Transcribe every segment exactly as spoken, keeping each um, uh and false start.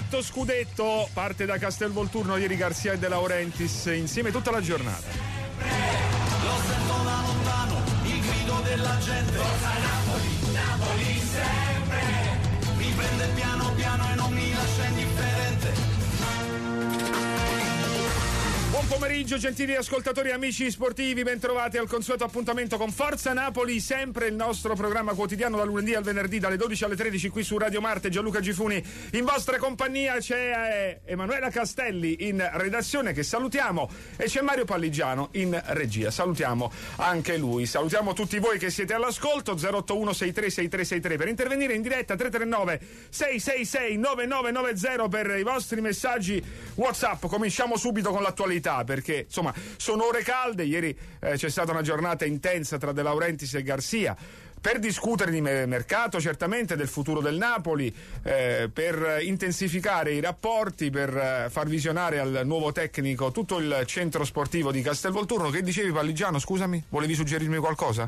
quarto scudetto parte da Castelvolturno, ieri Garcia e De Laurentiis insieme tutta la giornata. Lo sento da lontano, il grido della gente. Forza Napoli, Napoli sempre. Mi prende piano piano e non mi lascia indifferente. Buon pomeriggio gentili ascoltatori e amici sportivi, bentrovati al consueto appuntamento con Forza Napoli, sempre il nostro programma quotidiano da lunedì al venerdì dalle dodici alle tredici qui su Radio Marte. Gianluca Gifuni in vostra compagnia, c'è Emanuela Castelli in redazione che salutiamo e c'è Mario Palligiano in regia, salutiamo anche lui. Salutiamo tutti voi che siete all'ascolto. Zero otto uno sei tre sei tre sei tre per intervenire in diretta, tre tre nove sei sei sei nove nove nove zero per i vostri messaggi WhatsApp. Cominciamo subito con l'attualità, perché insomma sono ore calde. Ieri eh, c'è stata una giornata intensa tra De Laurentiis e Garcia per discutere di mercato, certamente del futuro del Napoli, eh, per intensificare i rapporti, per eh, far visionare al nuovo tecnico tutto il centro sportivo di Castelvolturno. Che dicevi, Palligiano, scusami? Volevi suggerirmi qualcosa?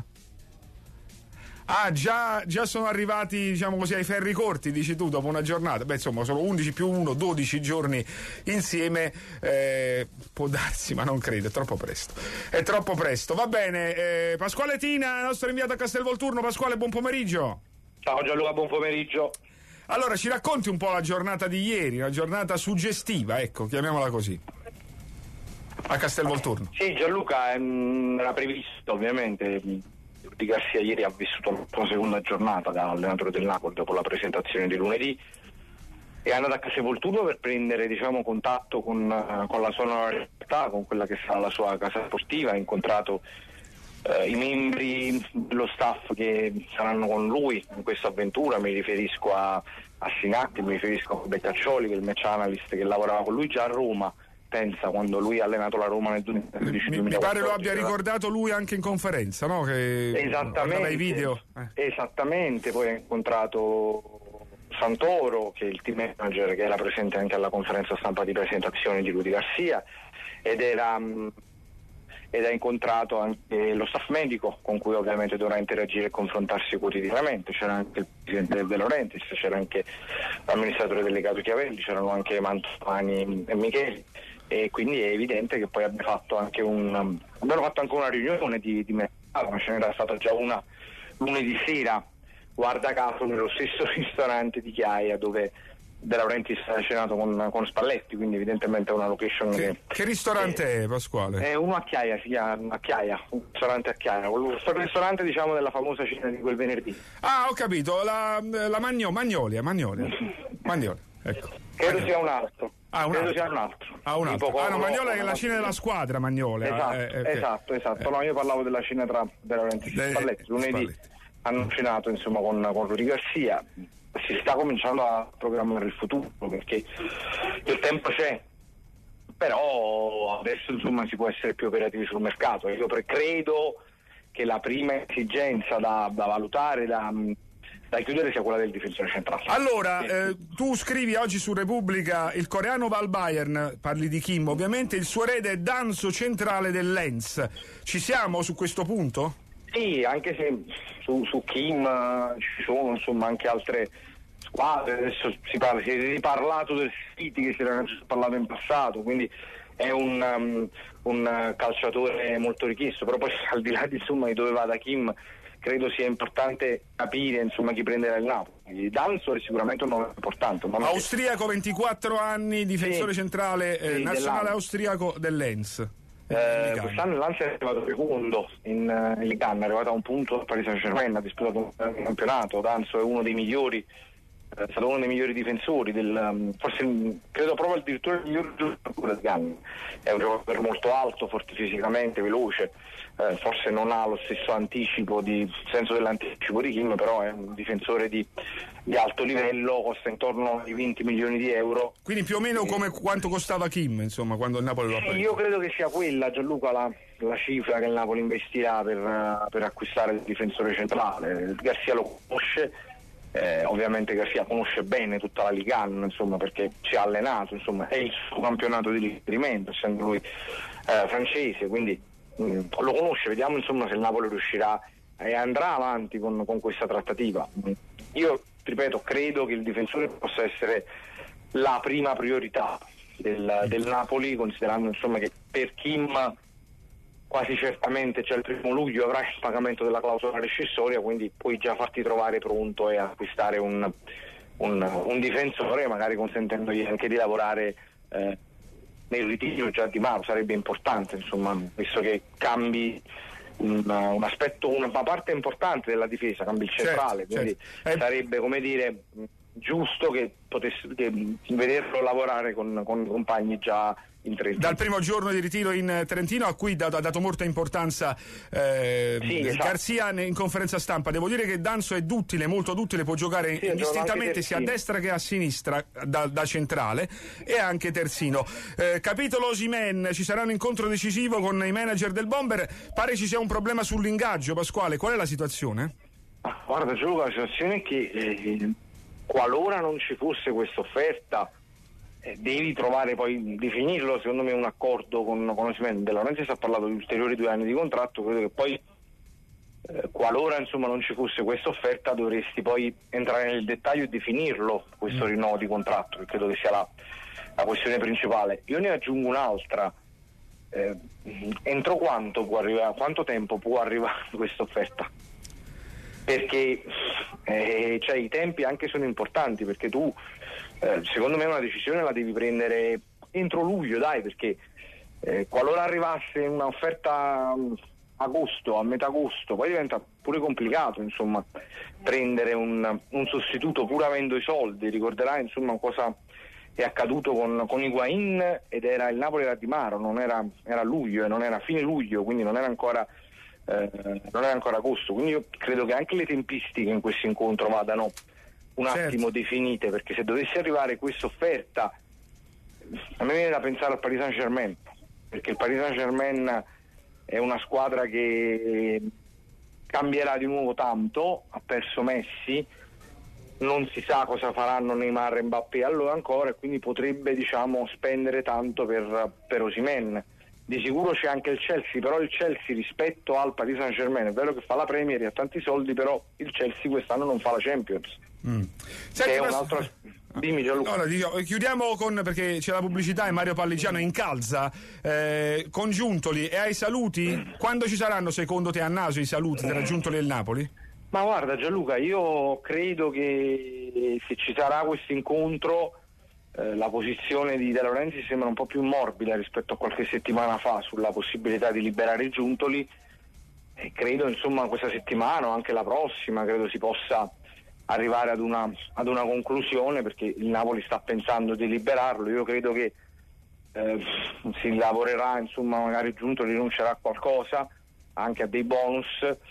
Ah, già, già sono arrivati, diciamo così, ai ferri corti, dici tu, dopo una giornata. Beh, insomma, sono undici più uno, dodici giorni insieme. Eh, può darsi, ma non credo, è troppo presto. È troppo presto, va bene. Eh, Pasquale Tina, nostro inviato a Castelvolturno. Pasquale, buon pomeriggio. Ciao Gianluca, buon pomeriggio. Allora, ci racconti un po' la giornata di ieri, una giornata suggestiva, ecco, chiamiamola così, a Castelvolturno. Sì, Gianluca, ehm, era previsto, ovviamente. Di Garcia ieri ha vissuto la sua seconda giornata da allenatore del Napoli dopo la presentazione di lunedì. È andato a Castelvolturno per prendere, diciamo, contatto con, uh, con la sua nuova realtà, con quella che sarà la sua casa sportiva. Ha incontrato uh, i membri dello staff che saranno con lui in questa avventura. Mi riferisco a, a Sinatti, mi riferisco a Beccaccioli, che è il match analyst che lavorava con lui già a Roma. Pensa, quando lui ha allenato la Roma nel duemilatredici. Mi, mi pare lo abbia ricordato lui anche in conferenza, no? Che esattamente, i video. Eh. Esattamente, poi ha incontrato Santoro, che è il team manager, che era presente anche alla conferenza stampa di presentazione di Rudy Garcia, ed era ed ha incontrato anche lo staff medico, con cui ovviamente dovrà interagire e confrontarsi quotidianamente. C'era anche il presidente del De Laurentiis, c'era anche l'amministratore delegato Chiavelli, c'erano anche Mantovani e Micheli. E quindi è evidente che poi abbiamo fatto anche un abbiamo fatto anche una riunione di, di mercato, ma ce n'era stata già una lunedì sera, guarda caso nello stesso ristorante di Chiaia dove De Laurentiis ha cenato con, con Spalletti, quindi evidentemente è una location che, che, che ristorante è, è Pasquale? È uno a Chiaia, si chiama a Chiaia, un ristorante a Chiaia, il ristorante, diciamo, della famosa cena di quel venerdì. Ah, ho capito, la, la Magno, Magnolia, Magnolia, Magnolia, ecco. Credo Magnolia. sia un altro. Ah, un Credo altro. sia un altro. Ah, un altro. Ah, no, Magnolia è la cena della una... squadra, Magnolia. Esatto, eh, okay. esatto, esatto. Eh. No, io parlavo della cena tra De Laurentiis e Spalletti. Lunedì Spalletti. hanno cenato, insomma, con, con Rudy Garcia. Si sta cominciando a programmare il futuro, perché il tempo c'è, però adesso, insomma, si può essere più operativi sul mercato. Io pre- credo che la prima esigenza da, da valutare, da, da chiudere, sia quella del difensore centrale. Allora, sì. eh, tu scrivi oggi su Repubblica: il coreano va al Bayern, parli di Kim, ovviamente il suo erede è Danso, centrale del Lens. Ci siamo su questo punto? Sì, anche se su, su Kim uh, ci sono, insomma, anche altre squadre. Adesso si, parla, si è riparlato del City, che si era parlato in passato, quindi è un, um, un calciatore molto richiesto. Però poi, al di là di, insomma, di dove vada Kim, credo sia importante capire, insomma, chi prenderà il Napoli. Danzo è sicuramente un nome importante. Un nome austriaco, ventiquattro anni, difensore sì, centrale, eh, sì, nazionale austriaco del Lens. Eh, quest'anno l'Ansia è arrivato secondo in, uh, in Ligan, è arrivato a un punto al Paris Saint-Germain, ha disputato un campionato. Danzo è uno dei migliori, è stato uno dei migliori difensori del, um, forse credo proprio addirittura il miglior giocatore di Ligan. È un giocatore molto alto, forte fisicamente, veloce, eh, forse non ha lo stesso anticipo di senso dell'anticipo di Kim, però è un difensore di, di alto livello, costa intorno ai venti milioni di euro. Quindi più o meno come quanto costava Kim, insomma, quando il Napoli lo ha preso? Io credo che sia quella, Gianluca, la, la cifra che il Napoli investirà per, uh, per acquistare il difensore centrale. Garcia lo conosce, eh, ovviamente Garcia conosce bene tutta la Liga, insomma, perché ci ha allenato, insomma, è il suo campionato di riferimento, essendo lui eh, francese, quindi mh, lo conosce. Vediamo, insomma, se il Napoli riuscirà e andrà avanti con, con questa trattativa. Io, ripeto, credo che il difensore possa essere la prima priorità del, del Napoli, considerando insomma che per Kim quasi certamente c'è il primo luglio avrà il pagamento della clausola rescissoria, quindi puoi già farti trovare pronto e acquistare un, un, un difensore, magari consentendogli anche di lavorare eh, nel ritiro già Di Mauro. Sarebbe importante, insomma, visto che cambi un, un aspetto, una parte importante della difesa, cambi il centrale, certo, quindi certo. sarebbe, come dire, giusto che potesse che vederlo lavorare con, con compagni già in Trentino. Dal primo giorno di ritiro in Trentino, a cui ha dato molta importanza eh, sì, esatto. Garzia in conferenza stampa. Devo dire che Danso è duttile, molto duttile, può giocare sì, indistintamente sia a destra che a sinistra da, da centrale, e anche terzino. Eh, capitolo Osimhen, ci sarà un incontro decisivo con i manager del Bomber, pare ci sia un problema sull'ingaggio. Pasquale, qual è la situazione? Ah, guarda Gianluca, la situazione è che eh, qualora non ci fosse questa offerta, Eh, devi trovare poi, definirlo secondo me un accordo con, con Osimhen. De Laurentiis ha parlato di ulteriori due anni di contratto, credo che poi eh, qualora insomma non ci fosse questa offerta dovresti poi entrare nel dettaglio e definirlo questo rinnovo di contratto, che credo che sia la, la questione principale. Io ne aggiungo un'altra: eh, entro quanto può arrivare, quanto tempo può arrivare questa offerta? Perché eh, cioè, i tempi anche sono importanti, perché tu eh, secondo me una decisione la devi prendere entro luglio, dai, perché eh, qualora arrivasse un'offerta a agosto, a metà agosto, poi diventa pure complicato, insomma, prendere un, un sostituto pur avendo i soldi. Ricorderai insomma cosa è accaduto con, con Higuain, ed era il Napoli era Di Mauro, non era, era luglio e non era fine luglio, quindi non era ancora Eh, non è ancora agosto, quindi io credo che anche le tempistiche in questo incontro vadano un certo. attimo definite, perché se dovesse arrivare questa offerta, a me viene da pensare al Paris Saint-Germain, perché il Paris Saint-Germain è una squadra che cambierà di nuovo tanto, ha perso Messi, non si sa cosa faranno Neymar e Mbappé allora ancora, e quindi potrebbe, diciamo, spendere tanto per, per Osimhen. Di sicuro c'è anche il Chelsea, però il Chelsea rispetto al Paris Saint-Germain è vero che fa la Premier e ha tanti soldi, però il Chelsea quest'anno non fa la Champions. Mm. Senti, è un altro... Dimmi Gianluca. No, no, chiudiamo con, perché c'è la pubblicità e Mario Palligiano in calza, eh, con Giuntoli e ai saluti. Quando ci saranno secondo te a naso i saluti tra Giuntoli e il Napoli? Ma guarda Gianluca, io credo che se ci sarà questo incontro Eh, la posizione di De Laurentiis sembra un po' più morbida rispetto a qualche settimana fa sulla possibilità di liberare Giuntoli, e credo insomma questa settimana o anche la prossima credo si possa arrivare ad una, ad una conclusione, perché il Napoli sta pensando di liberarlo. Io credo che eh, si lavorerà, insomma, magari Giuntoli rinuncerà a qualcosa, anche a dei bonus,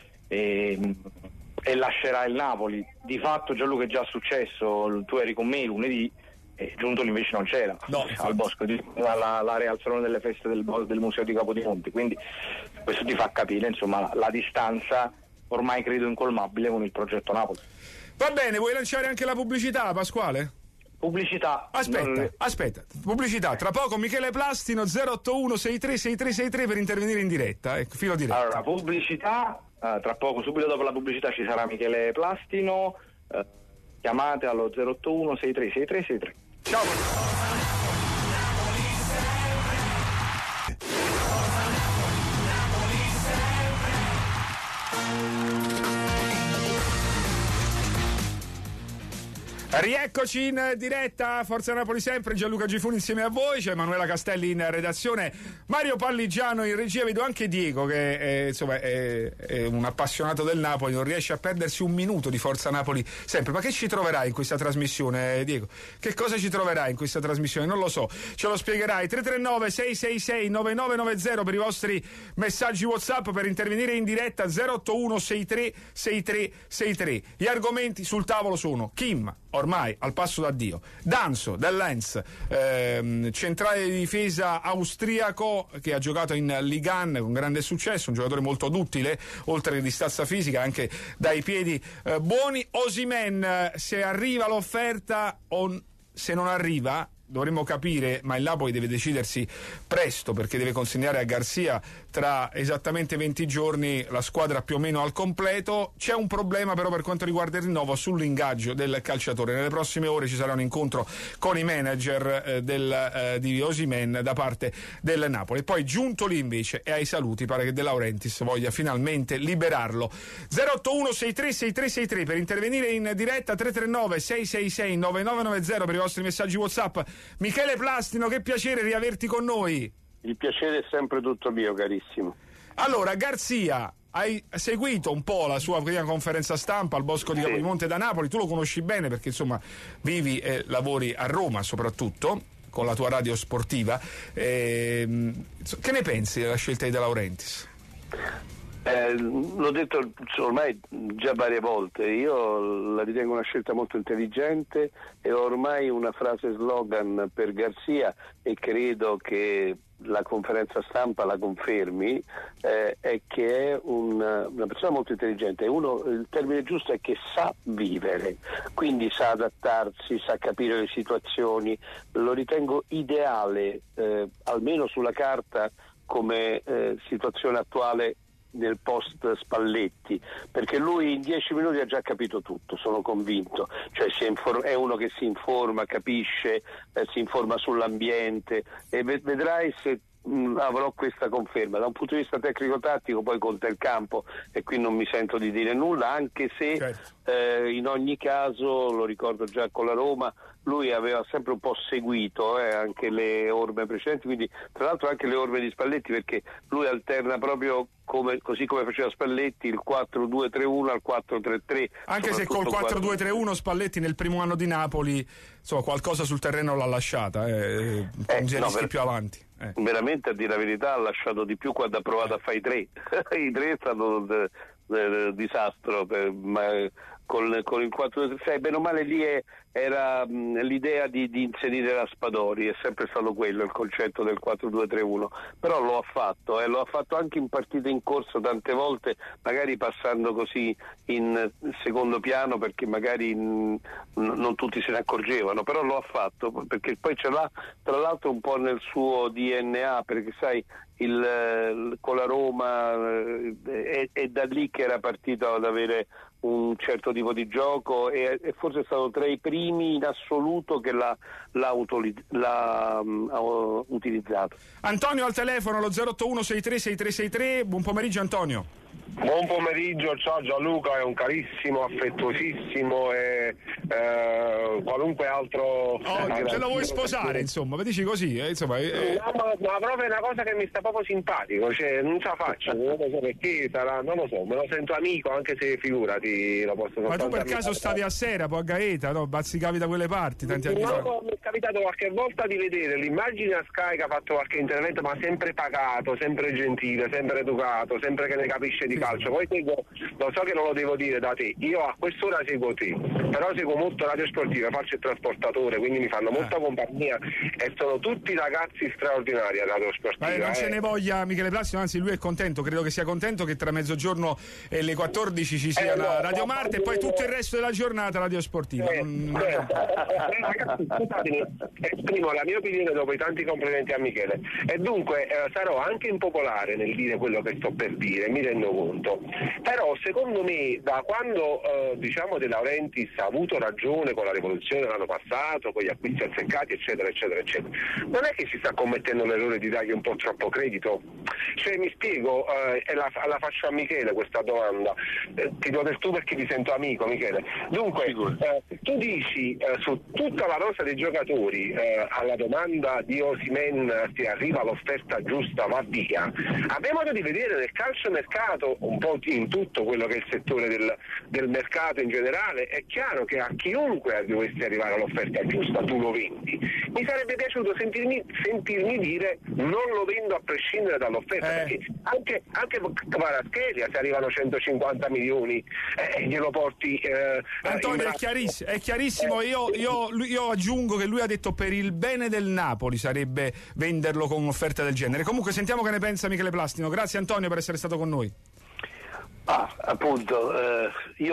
e, e lascerà il Napoli. Di fatto Gianluca è già successo, tu eri con me lunedì e Giuntoli invece non c'era, no, al Bosco di l'area al Salone delle Feste del, del Museo di Capodimonte, quindi questo ti fa capire insomma la, la distanza ormai credo incolmabile con il progetto Napoli. Va bene, vuoi lanciare anche la pubblicità, Pasquale? Pubblicità. Aspetta, non... aspetta, pubblicità, tra poco Michele Plastino zero otto uno sei tre sei tre sei tre per intervenire in diretta, ecco, filo diretto. Allora, pubblicità, eh, tra poco, subito dopo la pubblicità ci sarà Michele Plastino, eh, chiamate allo zero otto uno sei tre sei tre sei tre. Ciao. Rieccoci in diretta, Forza Napoli sempre, Gianluca Gifuni insieme a voi, c'è Emanuela Castelli in redazione, Mario Palligiano in regia, vedo anche Diego che è, insomma, è, è un appassionato del Napoli, non riesce a perdersi un minuto di Forza Napoli sempre. Ma che ci troverai in questa trasmissione, Diego? Che cosa ci troverai in questa trasmissione? Non lo so, ce lo spiegherai. Tre tre nove sei sei sei nove nove nove zero per i vostri messaggi WhatsApp, per intervenire in diretta zero otto uno sei tre sei tre sei tre. Gli argomenti sul tavolo sono Kim, ormai al passo d'addio, Danso del Lens, ehm, centrale di difesa austriaco che ha giocato in Ligue uno con grande successo, un giocatore molto duttile oltre che di stazza fisica, anche dai piedi eh, buoni. Osimhen, se arriva l'offerta o se non arriva, dovremmo capire, ma il Napoli deve decidersi presto perché deve consegnare a Garcia tra esattamente venti giorni la squadra più o meno al completo. C'è un problema però per quanto riguarda il rinnovo sull'ingaggio del calciatore. Nelle prossime ore ci sarà un incontro con i manager eh, del, eh, di Osimhen da parte del Napoli. Poi giunto lì invece e ai saluti pare che De Laurentiis voglia finalmente liberarlo. zero otto uno sei tre sei tre sei tre per intervenire in diretta, tre tre nove sei sei sei nove nove nove zero per i vostri messaggi WhatsApp. Michele Plastino, che piacere riaverti con noi. Il piacere è sempre tutto mio, carissimo. Allora, Garcia, hai seguito un po' la sua prima conferenza stampa al Bosco di Sì. Capodimonte da Napoli, tu lo conosci bene perché insomma vivi e lavori a Roma soprattutto con la tua radio sportiva. Ehm, che ne pensi della scelta di De Laurentiis? Eh, l'ho detto ormai già varie volte, io la ritengo una scelta molto intelligente e ormai una frase slogan per Garcia, e credo che la conferenza stampa la confermi, eh, è che è un, una persona molto intelligente. Uno, il termine giusto è che sa vivere, quindi sa adattarsi, sa capire le situazioni. Lo ritengo ideale, eh, almeno sulla carta, come eh, situazione attuale nel post Spalletti, perché lui in dieci minuti ha già capito tutto, sono convinto, cioè si è, inform- è uno che si informa, capisce, eh, si informa sull'ambiente, e ved- vedrai se mh, avrò questa conferma. Da un punto di vista tecnico-tattico poi conta il campo e qui non mi sento di dire nulla, anche se Certo. eh, in ogni caso, lo ricordo già con la Roma, lui aveva sempre un po' seguito eh, anche le orme precedenti, quindi tra l'altro anche le orme di Spalletti, perché lui alterna proprio come, così come faceva Spalletti, il quattro due tre uno al quattro tre tre. Anche se col quattro due tre uno Spalletti nel primo anno di Napoli insomma qualcosa sul terreno l'ha lasciata, eh, Eh, non si no, rischi per- più avanti. Eh. Veramente, a dire la verità, ha lasciato di più quando ha provato a fare i tre. I tre è stato un un disastro, per, ma con, con il quattro due tre sei bene o male lì è, era mh, l'idea di, di inserire Raspadori, è sempre stato quello il concetto del quattro due tre uno, però lo ha fatto, eh, lo ha fatto anche in partite in corso tante volte, magari passando così in secondo piano perché magari mh, non tutti se ne accorgevano, però lo ha fatto perché poi ce l'ha tra l'altro un po' nel suo D N A, perché sai il, con la Roma eh, è, è da lì che era partito ad avere un certo tipo di gioco e, e forse è stato tra i primi in assoluto che l'ha, l'ha, utili, l'ha um, utilizzato. Antonio al telefono, lo zero otto uno sei tre sei tre sei tre. Buon pomeriggio Antonio. Buon pomeriggio, ciao Gianluca, è un carissimo, affettuosissimo e eh, qualunque altro. Oh, te lo vuoi sposare, insomma, mi dici così, eh, insomma. Eh. No, ma, ma proprio è una cosa che mi sta proprio simpatico, cioè non ce la faccio, non lo so perché sarà, non lo so, me lo sento amico, anche se figurati lo posso Ma tu per ammirare. caso stavi a Serapa, a Gaeta, no? Bazzicavi da quelle parti tanti anni fa? No, mi è capitato qualche volta di vedere l'immagine a Sky che ha fatto qualche intervento, ma sempre pagato, sempre gentile, sempre educato, sempre che ne capisce di calcio. Poi seguo, lo so che non lo devo dire da te, io a quest'ora seguo te, però seguo molto Radio Sportiva, faccio il trasportatore, quindi mi fanno molta compagnia e sono tutti ragazzi straordinari a Radio Sportiva. Ma non eh. ce ne voglia Michele Plastino, anzi lui è contento, credo che sia contento che tra mezzogiorno e le quattordici ci sia Eh, la no, Radio no, Marte no, e poi no. tutto il resto della giornata Radio Sportiva. Eh, Mm, eh, eh, ragazzi, scusatemi, esprimo la mia opinione dopo i tanti complimenti a Michele e dunque eh, sarò anche impopolare nel dire quello che sto per dire, mi rendo conto, però secondo me da quando eh, diciamo De Laurentiis ha avuto ragione con la rivoluzione dell'anno passato, con gli acquisti azzeccati eccetera eccetera eccetera, non è che si sta commettendo l'errore di dargli un po' troppo credito, cioè mi spiego, eh, e la, la faccio a Michele questa domanda, eh, ti do del tu perché ti sento amico Michele, dunque eh, tu dici eh, su tutta la rosa dei giocatori eh, alla domanda di Osimhen si arriva all'offerta giusta, va via, abbiamo modo di vedere nel calciomercato un po' in tutto quello che è il settore del, del mercato in generale, è chiaro che a chiunque dovesse arrivare all'offerta giusta tu lo vendi. Mi sarebbe piaciuto sentirmi, sentirmi dire non lo vendo a prescindere dall'offerta, eh. perché anche, anche Kvaratskhelia se arrivano centocinquanta milioni eh, glielo porti eh, Antonio è chiarissimo, è chiarissimo. Io, io, io aggiungo che lui ha detto per il bene del Napoli sarebbe venderlo con un'offerta del genere. Comunque sentiamo che ne pensa Michele Plastino. Grazie Antonio per essere stato con noi. Ah, appunto, eh, io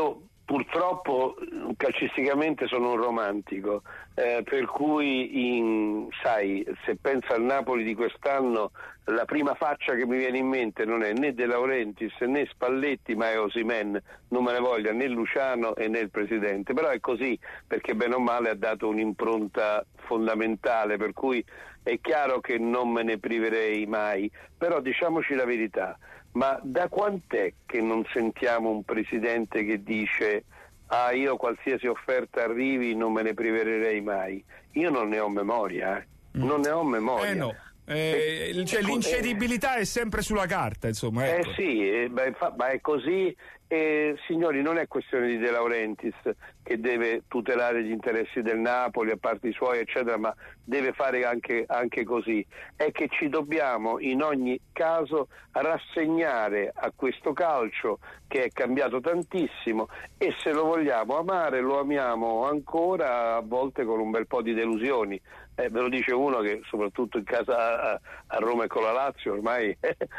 purtroppo calcisticamente sono un romantico, eh, per cui in, sai, se penso al Napoli di quest'anno, la prima faccia che mi viene in mente non è né De Laurentiis né Spalletti, ma è Osimhen, non me ne voglia né Luciano e né il presidente, però è così perché bene o male ha dato un'impronta fondamentale, per cui è chiaro che non me ne priverei mai, però diciamoci la verità, ma da quant'è che non sentiamo un presidente che dice ah io qualsiasi offerta arrivi non me ne priverei mai? Io non ne ho memoria, eh. non ne ho memoria. Eh no. Eh, eh, cioè, l'incedibilità è sempre sulla carta, insomma. Ecco. Eh sì, eh, beh, fa, ma è così. E, signori, non è questione di De Laurentiis che deve tutelare gli interessi del Napoli a parte i suoi eccetera, ma deve fare anche, anche così. È che ci dobbiamo in ogni caso rassegnare a questo calcio che è cambiato tantissimo, e se lo vogliamo amare lo amiamo ancora, a volte con un bel po' di delusioni. Eh, ve lo dice uno che soprattutto in casa a, a Roma e con la Lazio ormai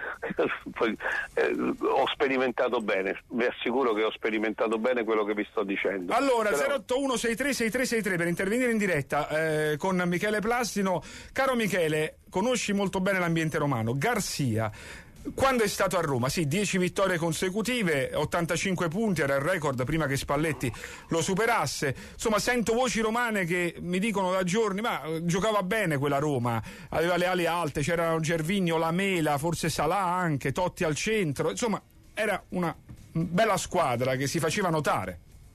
poi, eh, ho sperimentato bene, vi assicuro che ho sperimentato bene quello che vi sto dicendo. Allora, Però... zero otto uno sei tre sei tre sei tre per intervenire in diretta eh, con Michele Plastino. Caro Michele, conosci molto bene l'ambiente romano. Garcia, quando è stato a Roma? Sì, dieci vittorie consecutive, ottantacinque punti, era il record prima che Spalletti lo superasse. Insomma, sento voci romane che mi dicono da giorni, ma giocava bene quella Roma, aveva le ali alte, c'erano Gervinho, Lamela, forse Salà anche, Totti al centro, insomma, era una bella squadra che si faceva notare.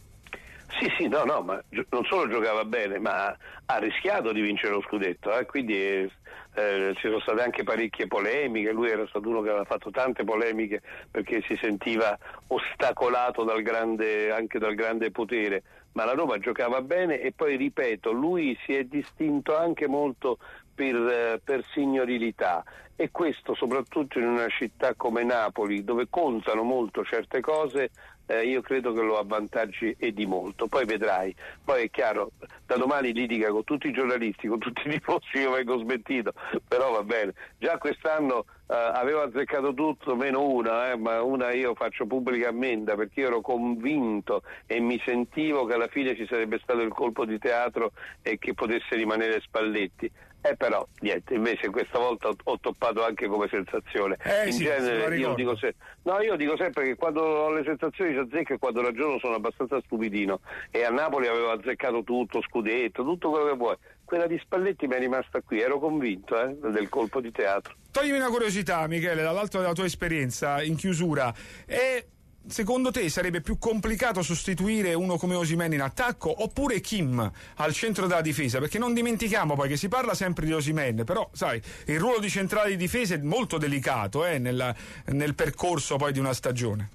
Sì, sì, no, no, ma non solo giocava bene, ma ha rischiato di vincere lo scudetto, eh, quindi eh, eh, ci sono state anche parecchie polemiche, lui era stato uno che aveva fatto tante polemiche perché si sentiva ostacolato dal grande, anche dal grande potere, ma la Roma giocava bene e poi, ripeto, lui si è distinto anche molto per, per signorilità, e questo soprattutto in una città come Napoli dove contano molto certe cose. Eh, io credo che lo avvantaggi e di molto, poi vedrai, poi è chiaro, da domani litiga con tutti i giornalisti, con tutti i tifosi, io vengo smentito, però va bene, già quest'anno eh, avevo azzeccato tutto meno una, eh, ma una io faccio pubblica ammenda perché io ero convinto e mi sentivo che alla fine ci sarebbe stato il colpo di teatro e che potesse rimanere Spalletti. Eh però niente, invece questa volta ho, ho toppato anche come sensazione. Eh, in sì, genere io dico, se, no, io dico sempre che quando ho le sensazioni ci azzecco e quando ragiono sono abbastanza stupidino, e a Napoli avevo azzeccato tutto, scudetto, tutto quello che vuoi. Quella di Spalletti mi è rimasta qui, ero convinto eh, del colpo di teatro. Toglimi una curiosità, Michele, dall'alto della tua esperienza in chiusura, è... secondo te sarebbe più complicato sostituire uno come Osimhen in attacco oppure Kim al centro della difesa? Perché non dimentichiamo poi che si parla sempre di Osimhen, però sai, il ruolo di centrale di difesa è molto delicato eh, nel, nel percorso poi di una stagione.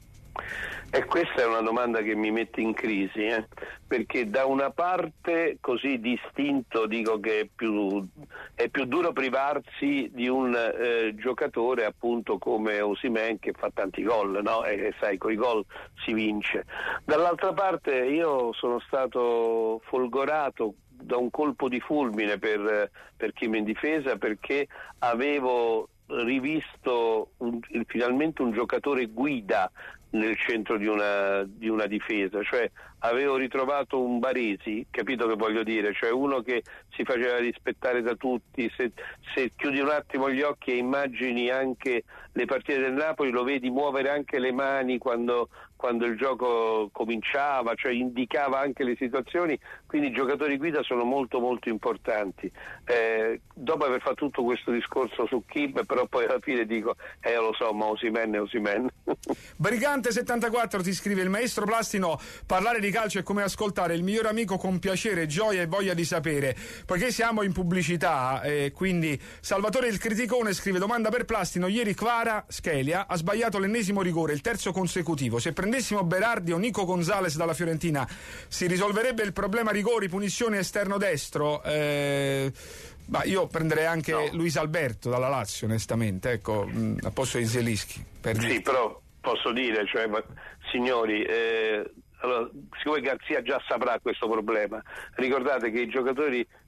E questa è una domanda che mi mette in crisi, eh? Perché da una parte così distinto dico che è più, è più duro privarsi di un eh, giocatore appunto come Osimhen che fa tanti gol, no? E sai, coi gol si vince. Dall'altra parte io sono stato folgorato da un colpo di fulmine per, per Kim in difesa, perché avevo rivisto un, finalmente un giocatore guida nel centro di una, di una difesa, cioè avevo ritrovato un Baresi, capito che voglio dire, cioè uno che si faceva rispettare da tutti. Se, se chiudi un attimo gli occhi e immagini anche le partite del Napoli, lo vedi muovere anche le mani quando, quando il gioco cominciava, cioè indicava anche le situazioni, quindi i giocatori guida sono molto molto importanti. Eh, dopo aver fatto tutto questo discorso su Kim, però poi alla fine dico, eh lo so, ma Osimhen è Osimhen. Brigante settantaquattro ti scrive: il maestro Plastino, parlare di calcio è come ascoltare il miglior amico con piacere, gioia e voglia di sapere. Poiché siamo in pubblicità, eh, quindi Salvatore il Criticone scrive: domanda per Plastino, ieri Kvara Schelia ha sbagliato l'ennesimo rigore, il terzo consecutivo. Se prendessimo Berardi o Nico Gonzalez dalla Fiorentina si risolverebbe il problema rigori, punizioni esterno destro? Eh, ma io prenderei anche no. Luis Alberto dalla Lazio, onestamente, ecco, mh, a posto di Zelinski. Per sì, dire. Però posso dire, cioè, ma, signori, eh, allora, siccome Garzia già saprà questo problema, ricordate che i giocatori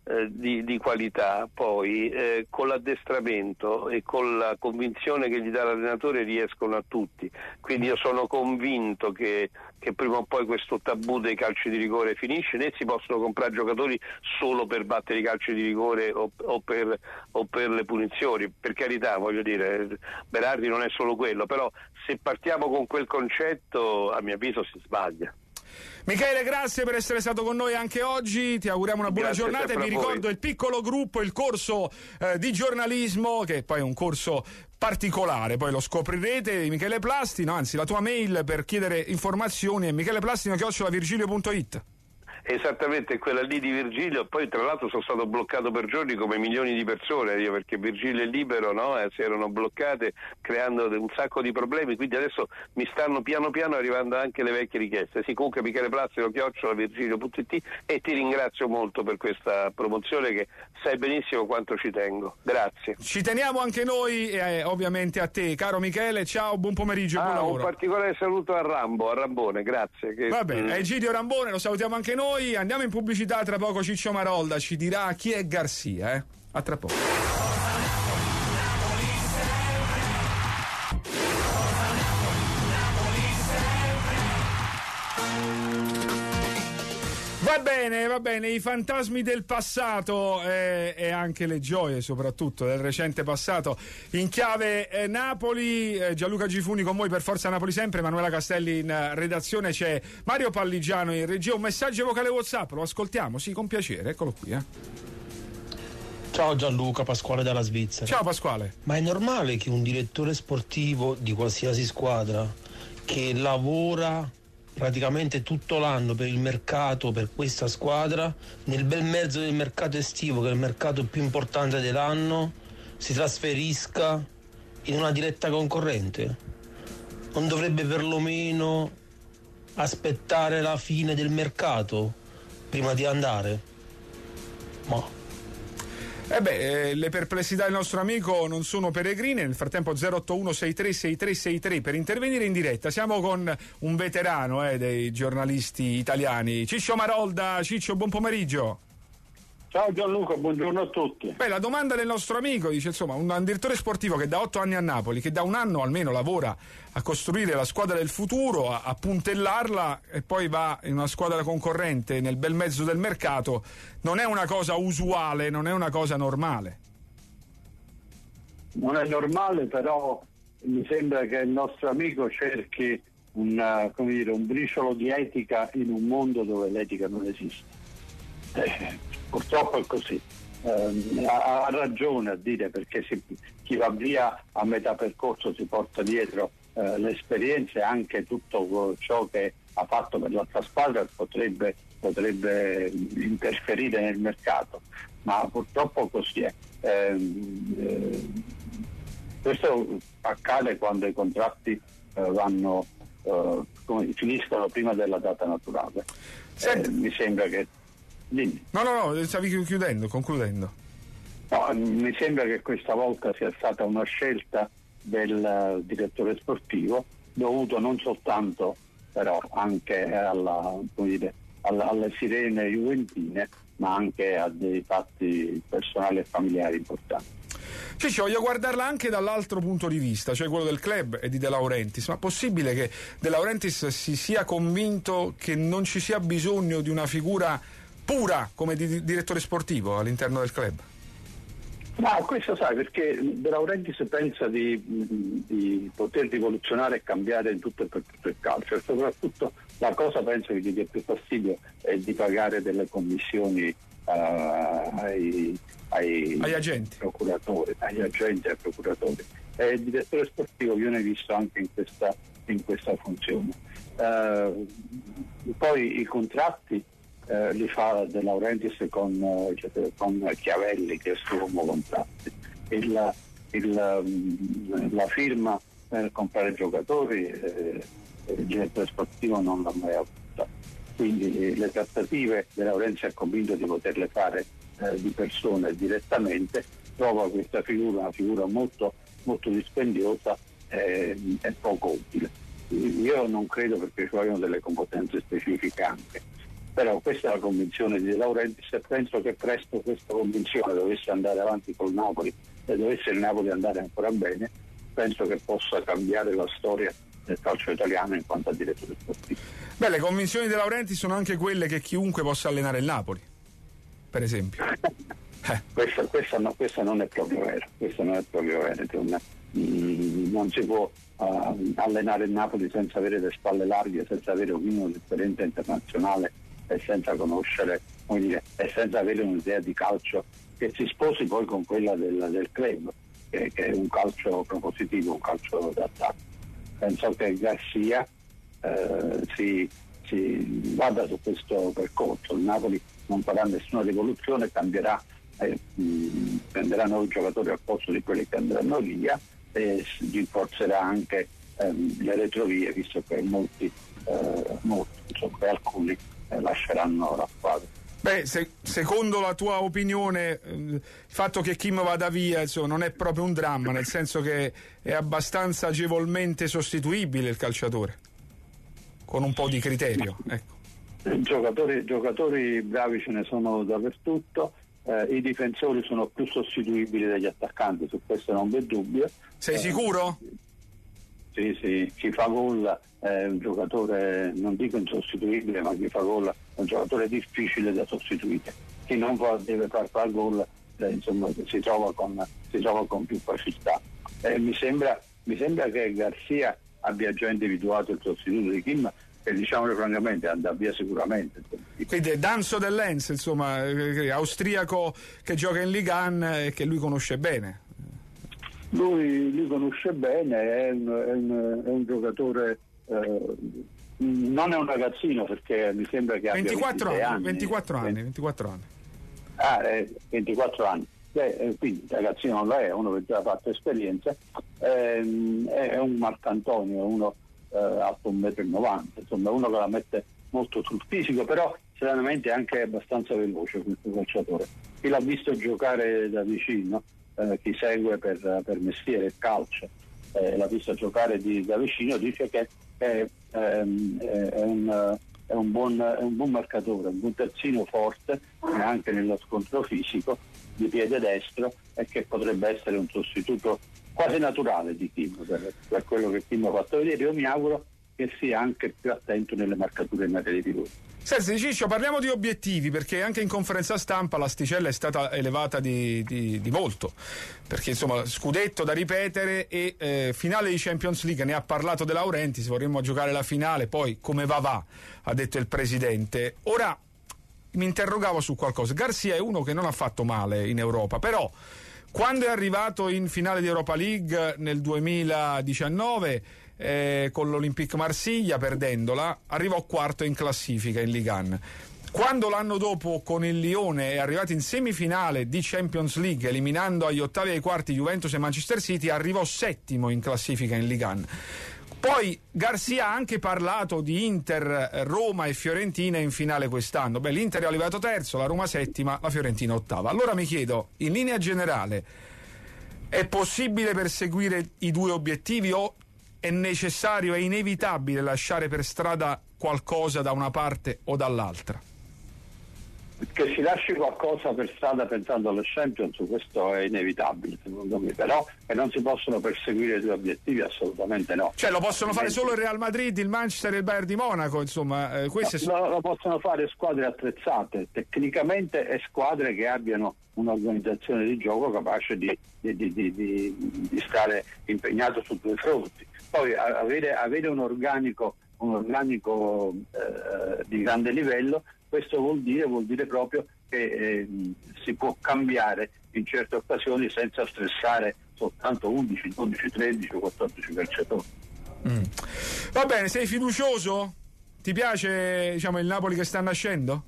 eh, di, di qualità, poi eh, con l'addestramento e con la convinzione che gli dà l'allenatore riescono a tutti. Quindi io sono convinto che, che prima o poi questo tabù dei calci di rigore finisce, né si possono comprare giocatori solo per battere i calci di rigore o, o, per, o per le punizioni. Per carità, voglio dire, Berardi non è solo quello, però se partiamo con quel concetto a mio avviso si sbaglia. Michele, grazie per essere stato con noi anche oggi, ti auguriamo una buona Grazie giornata e vi ricordo il piccolo gruppo, il corso eh, di giornalismo, che poi è un corso particolare, poi lo scoprirete, Michele Plastino, anzi la tua mail per chiedere informazioni è micheleplastino chiocciola virgilio punto it. Esattamente, quella lì di Virgilio. Poi tra l'altro sono stato bloccato per giorni come milioni di persone io, perché Virgilio e Libero, no, eh, si erano bloccate creando un sacco di problemi, quindi adesso mi stanno piano piano arrivando anche le vecchie richieste. Sì, comunque Michele Plastino chiocciola virgilio punto it, e ti ringrazio molto per questa promozione che sai benissimo quanto ci tengo. Grazie. Ci teniamo anche noi e eh, ovviamente a te, caro Michele. Ciao, buon pomeriggio e ah, buon lavoro. Un particolare saluto a Rambo, a Rambone, grazie. Che... Va bene, a Egidio Rambone lo salutiamo anche noi. Andiamo in pubblicità, tra poco Ciccio Marolda ci dirà chi è Garcia, eh? A tra poco. Va bene, va bene, i fantasmi del passato eh, e anche le gioie soprattutto del recente passato in chiave eh, Napoli. eh, Gianluca Gifuni con voi per Forza Napoli sempre, Emanuela Castelli in uh, redazione, c'è Mario Palligiano in regia. Un messaggio vocale WhatsApp, lo ascoltiamo? Sì, con piacere, eccolo qui. Eh. Ciao Gianluca, Pasquale dalla Svizzera. Ciao Pasquale. Ma è normale che un direttore sportivo di qualsiasi squadra che lavora praticamente tutto l'anno per il mercato, per questa squadra, nel bel mezzo del mercato estivo, che è il mercato più importante dell'anno, si trasferisca in una diretta concorrente? Non dovrebbe perlomeno aspettare la fine del mercato prima di andare? Ma Eh beh, eh, le perplessità del nostro amico non sono peregrine. Nel frattempo zero otto uno sei tre sei tre sei tre per intervenire in diretta. Siamo con un veterano eh, dei giornalisti italiani, Ciccio Marolda. Ciccio, buon pomeriggio. Ciao Gianluca, buongiorno a tutti. Beh, la domanda del nostro amico dice, insomma, un, un direttore sportivo che da otto anni a Napoli, che da un anno almeno lavora a costruire la squadra del futuro, a, a puntellarla e poi va in una squadra concorrente nel bel mezzo del mercato, non è una cosa usuale, non è una cosa normale. Non è normale, però mi sembra che il nostro amico cerchi una, come dire, un briciolo di etica in un mondo dove l'etica non esiste. Eh, purtroppo è così. Eh, ha, ha ragione a dire, perché si, chi va via a metà percorso si porta dietro eh, l'esperienza e anche tutto ciò che ha fatto per l'altra squadra potrebbe, potrebbe interferire nel mercato, ma purtroppo così è. Eh, eh, questo accade quando i contratti eh, vanno eh, come, finiscono prima della data naturale. Eh, mi sembra che Dimmi. No, no, no, stavi chiudendo, concludendo. No, mi sembra che questa volta sia stata una scelta del uh, direttore sportivo dovuto non soltanto però anche alla, come dire, alla, alle sirene juventine, ma anche a dei fatti personali e familiari importanti. Ciccio, voglio guardarla anche dall'altro punto di vista, cioè quello del club e di De Laurentiis. Ma è possibile che De Laurentiis si sia convinto che non ci sia bisogno di una figura pura come di direttore sportivo all'interno del club? Ma questo sai, perché De Laurentiis pensa di, di poter rivoluzionare e cambiare in tutto e per tutto il calcio, e soprattutto la cosa penso che gli dia più fastidio è di pagare delle commissioni uh, ai, ai, agli agenti procuratori, agli agenti e ai procuratori. E il direttore sportivo viene visto anche in questa, in questa funzione. Uh, poi i contratti Eh, li fa De Laurentiis con, eh, con Chiavelli, che è il suo uomo contratti. Il, il, la firma per comprare giocatori eh, il direttore sportivo non l'ha mai avuta, quindi eh, le trattative De Laurentiis è convinto di poterle fare eh, di persona direttamente, trova questa figura una figura molto, molto dispendiosa eh, e poco utile. Io non credo, perché ci vogliono delle competenze specifiche anche. Però questa è la convinzione di De Laurentiis e penso che presto questa convinzione dovesse andare avanti col Napoli e dovesse il Napoli andare ancora bene, penso che possa cambiare la storia del calcio italiano in quanto a direttore sportivo. Beh, le convinzioni di De Laurentiis sono anche quelle che chiunque possa allenare il Napoli, per esempio. eh. questa, questa, no, questa non è proprio vero, questa non è proprio vero. Non, non si può uh, allenare il Napoli senza avere le spalle larghe, senza avere un'esperienza internazionale e senza conoscere, come dire, e senza avere un'idea di calcio che si sposi poi con quella del, del club, che, che è un calcio propositivo, un calcio d'attacco. Penso che Garcia eh, si, si vada su questo percorso. Il Napoli non farà nessuna rivoluzione, cambierà, eh, mh, prenderà nuovi giocatori al posto di quelli che andranno via e rinforzerà anche ehm, le retrovie, visto che molti, eh, molti insomma, alcuni eh, lasceranno la squadra. Beh, se, secondo la tua opinione, eh, il fatto che Kim vada via, insomma, non è proprio un dramma, nel senso che è abbastanza agevolmente sostituibile il calciatore, con un po' di criterio. Ecco. Giocatori, giocatori bravi ce ne sono dappertutto, eh, i difensori sono più sostituibili degli attaccanti, su questo non v'è dubbio. Sei eh, sicuro? Sì, sì, chi fa gol è un giocatore, non dico insostituibile, ma chi fa gol è un giocatore difficile da sostituire. Chi non fa, deve far far gol, eh, insomma, si trova con, si trova con più facilità. Eh, mi sembra, mi sembra che Garcia abbia già individuato il sostituto di Kim, che diciamolo francamente andrà via sicuramente. Quindi è Danso del Lens, insomma, eh, austriaco che gioca in Ligue uno e che lui conosce bene. Lui li conosce bene, è un, è un, è un giocatore, eh, non è un ragazzino perché mi sembra che abbia ventiquattro anni, anni, ventiquattro anni, ventiquattro anni. Ah, eh, ventiquattro anni. Beh, quindi ragazzino non lo è, uno che già ha fatto esperienza, ehm, è un Marcantonio, uno eh, alto un metro e novanta, insomma uno che la mette molto sul fisico, però stranamente è anche abbastanza veloce questo calciatore. Chi l'ha visto giocare da vicino, eh, chi segue per, per mestiere il calcio, eh, l'ha visto giocare di, da vicino, dice che è, ehm, è, un, è, un buon, è un buon marcatore, un buon terzino forte anche nello scontro fisico, di piede destro, e che potrebbe essere un sostituto quasi naturale di Kim per, per quello che Kim ha fatto vedere. Io mi auguro che sia anche più attento nelle marcature in materia di rigore. Senti Ciccio, parliamo di obiettivi, perché anche in conferenza stampa l'asticella è stata elevata di, di, di molto, perché insomma scudetto da ripetere e eh, finale di Champions League, ne ha parlato De Laurentiis, vorremmo giocare la finale, poi come va va, ha detto il presidente. Ora mi interrogavo su qualcosa. Garcia è uno che non ha fatto male in Europa, però quando è arrivato in finale di Europa League nel duemiladiciannove eh, con l'Olympique Marsiglia, perdendola, arrivò quarto in classifica in Ligue uno. Quando l'anno dopo con il Lione è arrivato in semifinale di Champions League, eliminando agli ottavi e ai quarti Juventus e Manchester City, arrivò settimo in classifica in Ligue uno. Poi Garcia ha anche parlato di Inter, Roma e Fiorentina in finale quest'anno. Beh, l'Inter è arrivato terzo, la Roma settima, la Fiorentina ottava. Allora mi chiedo, in linea generale, è possibile perseguire i due obiettivi o è necessario, è inevitabile lasciare per strada qualcosa da una parte o dall'altra? Che si lasci qualcosa per strada pensando alle Champions, questo è inevitabile secondo me, però che non si possono perseguire i due obiettivi assolutamente no. Cioè lo possono fare solo il Real Madrid, il Manchester e il Bayern di Monaco, insomma, eh, queste no, lo, lo possono fare squadre attrezzate tecnicamente e squadre che abbiano un'organizzazione di gioco capace di, di, di, di, di, di stare impegnato su due fronti. Poi avere, avere un organico, un organico eh, di grande livello, questo vuol dire, vuol dire proprio che eh, si può cambiare in certe occasioni senza stressare soltanto undici, dodici, tredici o quattordici calciatori. Mm. Va bene, sei fiducioso? Ti piace, diciamo, il Napoli che sta nascendo?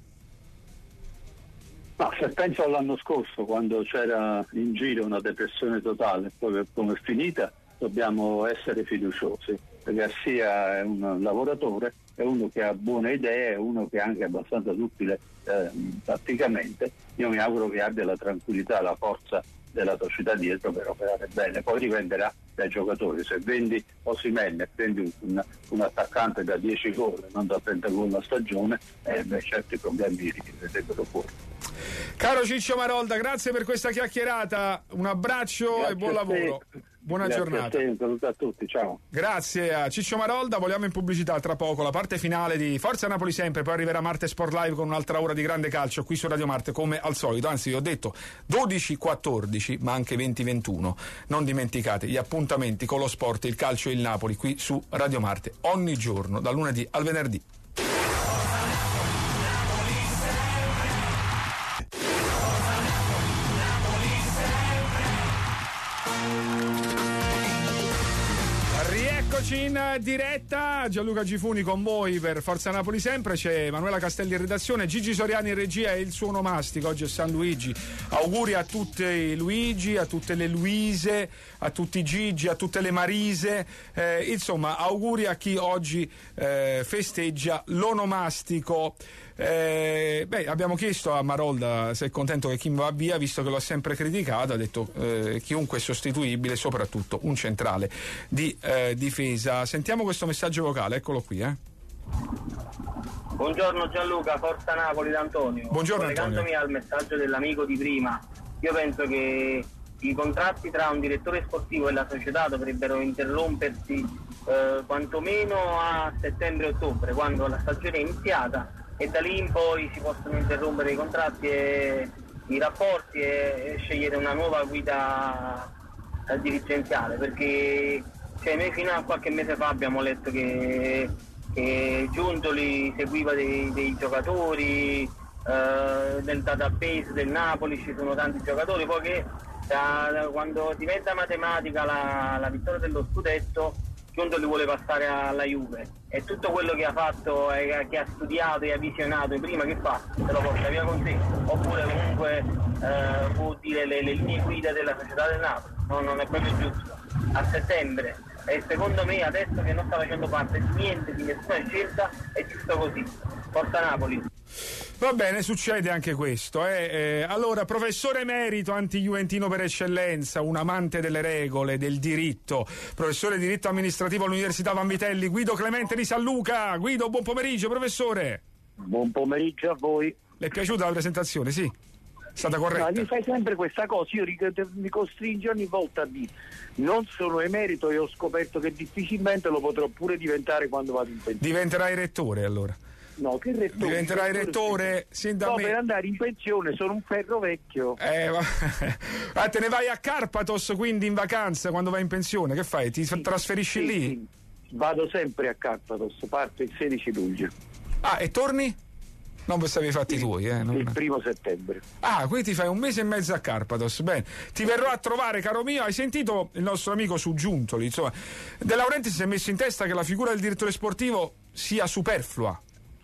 Ma se penso all'anno scorso, quando c'era in giro una depressione totale, poi come è finita, dobbiamo essere fiduciosi. Garcia è un lavoratore, è uno che ha buone idee, è uno che è anche abbastanza duttile eh, tatticamente. Io mi auguro che abbia la tranquillità, la forza della società dietro per operare bene, poi dipenderà dai giocatori. Se vendi Osimhen e prendi un, un, un attaccante da dieci gol e non da trenta gol a stagione, eh, beh, certi problemi li vedrebbero fuori. Caro Ciccio Marolda, grazie per questa chiacchierata, un abbraccio Grazie e buon lavoro. Buona Grazie giornata. a te, un saluto a tutti, ciao. Grazie a Ciccio Marolda, vogliamo in pubblicità tra poco la parte finale di Forza Napoli sempre, poi arriverà Marte Sport Live con un'altra ora di grande calcio qui su Radio Marte come al solito, anzi vi ho detto dodici quattordici ma anche venti ventuno, non dimenticate gli appuntamenti con lo sport, il calcio e il Napoli qui su Radio Marte ogni giorno dal lunedì al venerdì. In diretta Gianluca Gifuni con voi per Forza Napoli sempre, c'è Emanuela Castelli in redazione, Gigi Soriani in regia e il suo onomastico. Oggi è San Luigi, auguri a tutti i Luigi, a tutte le Luise, a tutti i Gigi, a tutte le Marise, eh, insomma auguri a chi oggi eh, festeggia l'onomastico. Eh, beh, abbiamo chiesto a Marolda se è contento che Kim va via, visto che lo ha sempre criticato, ha detto eh, chiunque è sostituibile, soprattutto un centrale di eh, difesa. Sentiamo questo messaggio vocale, eccolo qui. Eh. Buongiorno Gianluca, Forza Napoli da Antonio. Buongiorno Collegandomi Antonio. al messaggio dell'amico di prima, io penso che i contratti tra un direttore sportivo e la società dovrebbero interrompersi eh, quantomeno a settembre-ottobre, quando la stagione è iniziata, e da lì in poi si possono interrompere i contratti e i rapporti e, e scegliere una nuova guida eh, dirigenziale, perché cioè, noi fino a qualche mese fa abbiamo letto che, che Giuntoli seguiva dei, dei giocatori eh, nel database del Napoli, ci sono tanti giocatori, poi che da, da, quando diventa matematica la, la vittoria dello scudetto, Giuntoli vuole passare alla Juve e tutto quello che ha fatto, eh, che ha studiato e ha visionato prima, che fa? Se lo porta via con sé, oppure comunque eh, può dire le, le linee guida della società del Napoli. No, non è proprio giusto. A settembre, e secondo me adesso che non sta facendo parte di niente, di nessuna scelta, è giusto così. Forza Napoli. Va bene, succede anche questo. Eh. Eh, allora, professore emerito, anti-juventino per eccellenza, un amante delle regole, del diritto, professore di diritto amministrativo all'Università Vanvitelli, Guido Clemente di San Luca. Guido, buon pomeriggio, professore. Buon pomeriggio a voi. Le è piaciuta la presentazione? Sì? È stata corretta? No, mi fai sempre questa cosa, io mi costringo ogni volta a dire non sono emerito e ho scoperto che difficilmente lo potrò pure diventare quando vado in pensione. Diventerai rettore allora? No, che rettore? Diventerai rettore sin da no, me. Per andare in pensione sono un ferro vecchio. Eh, ma... ah, te ne vai a Carpathos quindi in vacanza quando vai in pensione? Che fai? Ti sì, trasferisci sì, lì? Sì. Vado sempre a Carpathos, parto il sedici luglio. Ah, e torni? Non pensavi i fatti il, tuoi, eh? Non... Il primo settembre. Ah, quindi ti fai un mese e mezzo a Carpathos. Bene, ti verrò a trovare, caro mio. Hai sentito il nostro amico su Giuntoli? Insomma, De Laurentiis si è messo in testa che la figura del direttore sportivo sia superflua.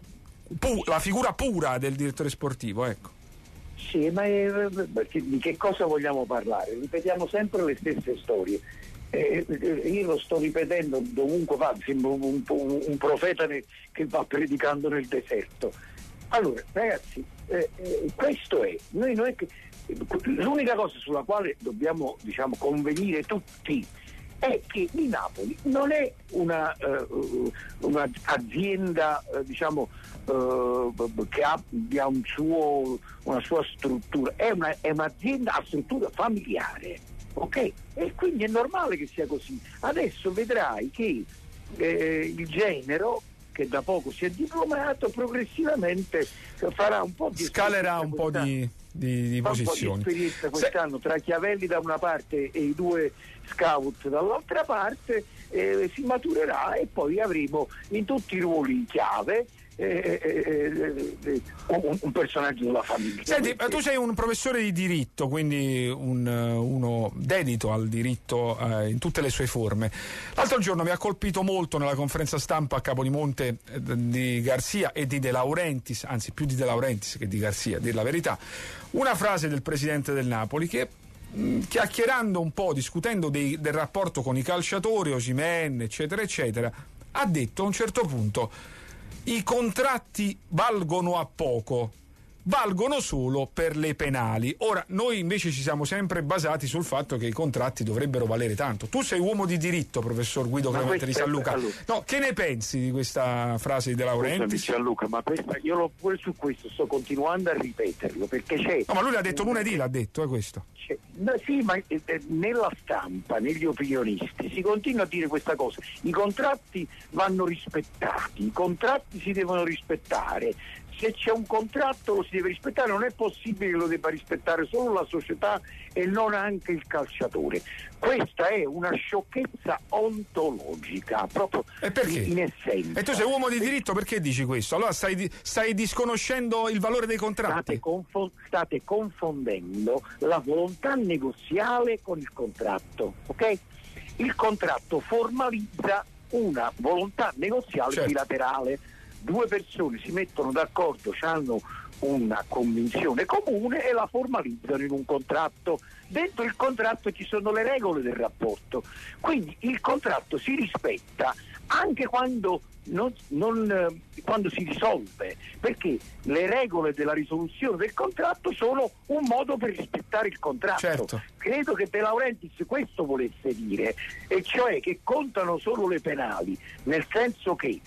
Pu- la figura pura del direttore sportivo, ecco. Sì, ma è, di che cosa vogliamo parlare? Ripetiamo sempre le stesse storie. Eh, io lo sto ripetendo dovunque va, sembra un, un, un profeta ne, che va predicando nel deserto. Allora, ragazzi, eh, eh, questo è, noi, noi, l'unica cosa sulla quale dobbiamo, diciamo, convenire tutti è che il Napoli non è una, uh, una azienda, uh, diciamo, uh, che abbia un suo, una sua struttura, è, una, è un'azienda a struttura familiare, ok? E quindi è normale che sia così. Adesso vedrai che eh, il Genero, che da poco si è diplomato, progressivamente farà un po' di scalerà un po' di, di, di posizioni. Un po' di esperienza quest'anno, Se... tra Chiavelli da una parte e i due scout dall'altra parte, eh, si maturerà e poi avremo in tutti i ruoli in chiave eh, eh, eh, un, un personaggio della famiglia. Senti, tu sei un professore di diritto, quindi un, uno dedito al diritto eh, in tutte le sue forme. L'altro giorno mi ha colpito molto nella conferenza stampa a Capodimonte eh, di Garzia e di De Laurentiis, anzi più di De Laurentiis che di Garzia, a dir la verità, una frase del presidente del Napoli che, mh, chiacchierando un po', discutendo dei, del rapporto con i calciatori, Osimhen, eccetera, eccetera, ha detto a un certo punto: i contratti valgono a poco, valgono solo per le penali. Ora, noi invece ci siamo sempre basati sul fatto che i contratti dovrebbero valere tanto. Tu sei uomo di diritto, professor Guido Clemente di San Luca. No, che ne pensi di questa frase di De Laurentiis? Gianluca, ma questa, io lo, pure su questo sto continuando a ripeterlo, perché c'è... No, ma lui l'ha detto lunedì, l'ha detto, è questo. No, sì, ma eh, nella stampa, negli opinionisti si continua a dire questa cosa: i contratti vanno rispettati, i contratti si devono rispettare, se c'è un contratto lo si deve rispettare, non è possibile che lo debba rispettare solo la società e non anche il calciatore. Questa è una sciocchezza ontologica, proprio e perché? in essenza. E tu sei uomo di diritto, perché dici questo? Allora stai, stai disconoscendo il valore dei contratti. State, confo- state confondendo la volontà negoziale con il contratto, ok? Il contratto formalizza una volontà negoziale certo. bilaterale. Due persone si mettono d'accordo, hanno una convinzione comune e la formalizzano in un contratto. Dentro il contratto ci sono le regole del rapporto, quindi il contratto si rispetta anche quando, non, non, eh, quando si risolve, perché le regole della risoluzione del contratto sono un modo per rispettare il contratto. Certo. Credo che De Laurentiis questo volesse dire, e cioè che contano solo le penali, nel senso che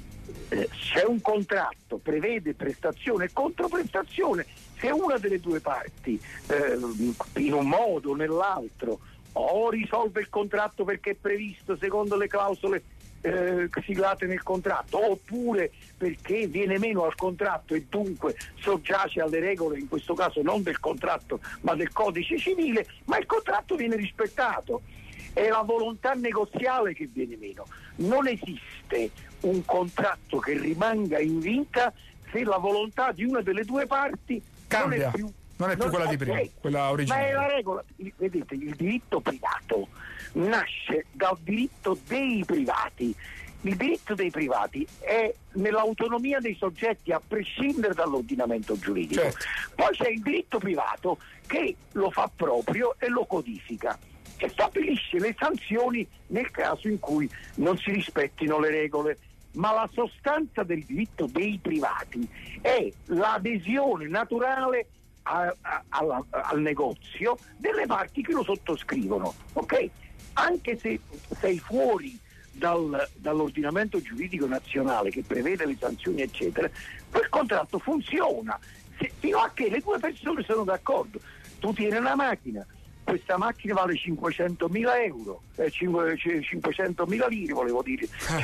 eh, se un contratto prevede prestazione e controprestazione, se una delle due parti eh, in un modo o nell'altro o risolve il contratto perché è previsto secondo le clausole eh, siglate nel contratto, oppure perché viene meno al contratto e dunque soggiace alle regole, in questo caso non del contratto ma del codice civile, ma il contratto viene rispettato. È la volontà negoziale che viene meno. Non esiste un contratto che rimanga in vita se la volontà di una delle due parti cambia, non è più, non è più non quella è, di prima, è, quella originale. Ma è la regola. Vedete, il diritto privato nasce dal diritto dei privati. Il diritto dei privati è nell'autonomia dei soggetti a prescindere dall'ordinamento giuridico. Certo. Poi c'è il diritto privato che lo fa proprio e lo codifica e stabilisce le sanzioni nel caso in cui non si rispettino le regole. Ma la sostanza del diritto dei privati è l'adesione naturale a, a, a, al negozio delle parti che lo sottoscrivono, ok? Anche se sei fuori dal, dall'ordinamento giuridico nazionale che prevede le sanzioni eccetera, quel contratto funziona se, fino a che le due persone sono d'accordo. Tu tieni una macchina, questa macchina vale cinquecentomila euro, eh, cinquecentomila lire volevo dire,